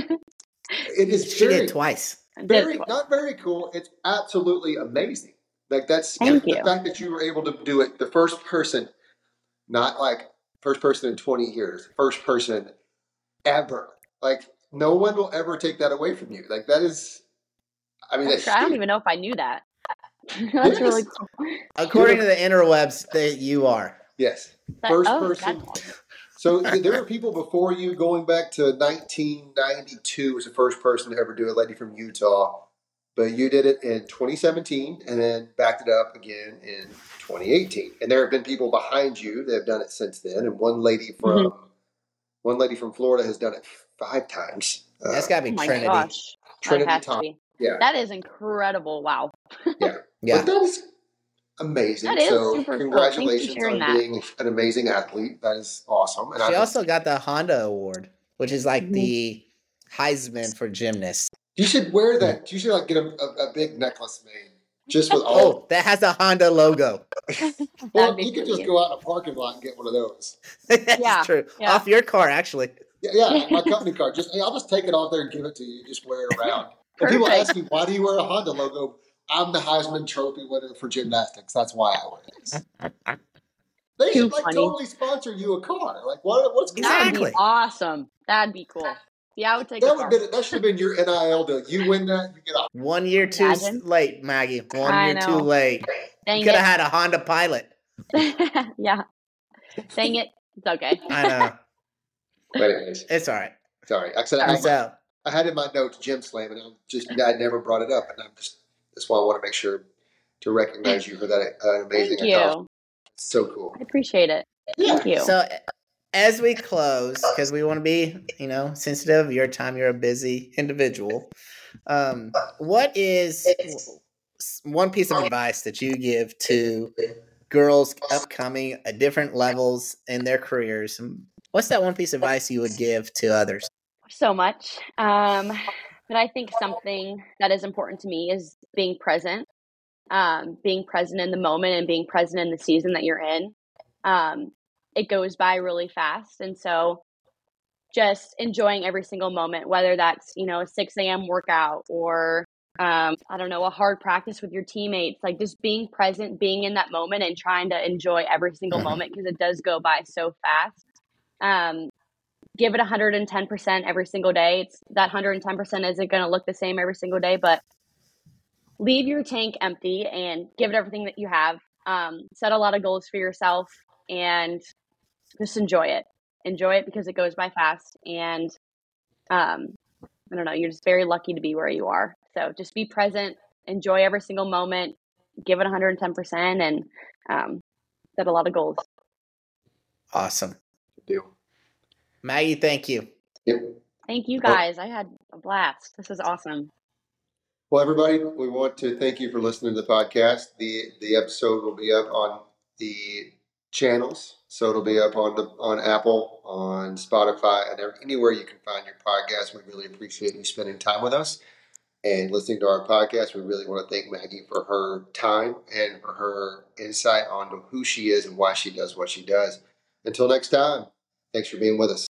It is she did twice. Not very cool. It's absolutely amazing. Like the fact that you were able to do it, the first person, not like first person in 20 years, first person ever. Like no one will ever take that away from you. Like that is, I mean, I don't even know if I knew that. That's really cool. According to the interwebs, that you are. Yes. First person. So there were people before you going back to 1992 was the first person to ever do it, a lady from Utah. But you did it in 2017 and then backed it up again in 2018. And there have been people behind you that have done it since then. And one lady from Florida has done it 5 times. That's got to be Trinity. Gosh. Trinity Tom. Yeah. That is incredible. Wow. Yeah. But that is amazing. That is so super congratulations cool. on being an amazing athlete. That is awesome. And she also got the Honda Award, which is like the Heisman for gymnasts. You should wear that. You should get a big necklace made just with all. Oh, that has a Honda logo. Well, you could just go out in a parking lot and get one of those. That's true. Yeah. Off your car, actually. Yeah, my company car. I'll just take it off there and give it to you. Just wear it around. When people ask me, why do you wear a Honda logo? I'm the Heisman Trophy winner for gymnastics. That's why I wear this. They should totally sponsor you a car. Like what's That'd be awesome. That'd be cool. Yeah, I would take that should have been your NIL deal. You win that, you get off. 1 year too late, Maggie. 1 year too late. You could have had a Honda Pilot. Yeah. Dang it. It's okay. I know. But anyways. It's all right. Sorry. I had in my notes Gym Slam, and I never brought it up. And that's why I want to make sure to recognize you for that amazing accomplishment. So cool. I appreciate it. Thank you. So as we close, because we want to be, sensitive of your time, you're a busy individual. What is one piece of advice that you give to girls upcoming at different levels in their careers? What's that one piece of advice you would give to others? So much. But I think something that is important to me is being present in the moment and being present in the season that you're in. It goes by really fast. And so just enjoying every single moment, whether that's, a 6 a.m. workout or, a hard practice with your teammates, like just being present, being in that moment and trying to enjoy every single moment because it does go by so fast. Give it 110% every single day. That 110% isn't going to look the same every single day, but leave your tank empty and give it everything that you have. Set a lot of goals for yourself and just enjoy it. Enjoy it because it goes by fast. And you're just very lucky to be where you are. So just be present, enjoy every single moment, give it 110%, and set a lot of goals. Awesome. Good deal. Maggie, thank you. Yep. Thank you guys. I had a blast. This was awesome. Well, everybody, we want to thank you for listening to the podcast. The episode will be up on the channels, so it'll be up on Apple, on Spotify, and anywhere you can find your podcast. We really appreciate you spending time with us and listening to our podcast. We really want to thank Maggie for her time and for her insight onto who she is and why she does what she does. Until next time, thanks for being with us.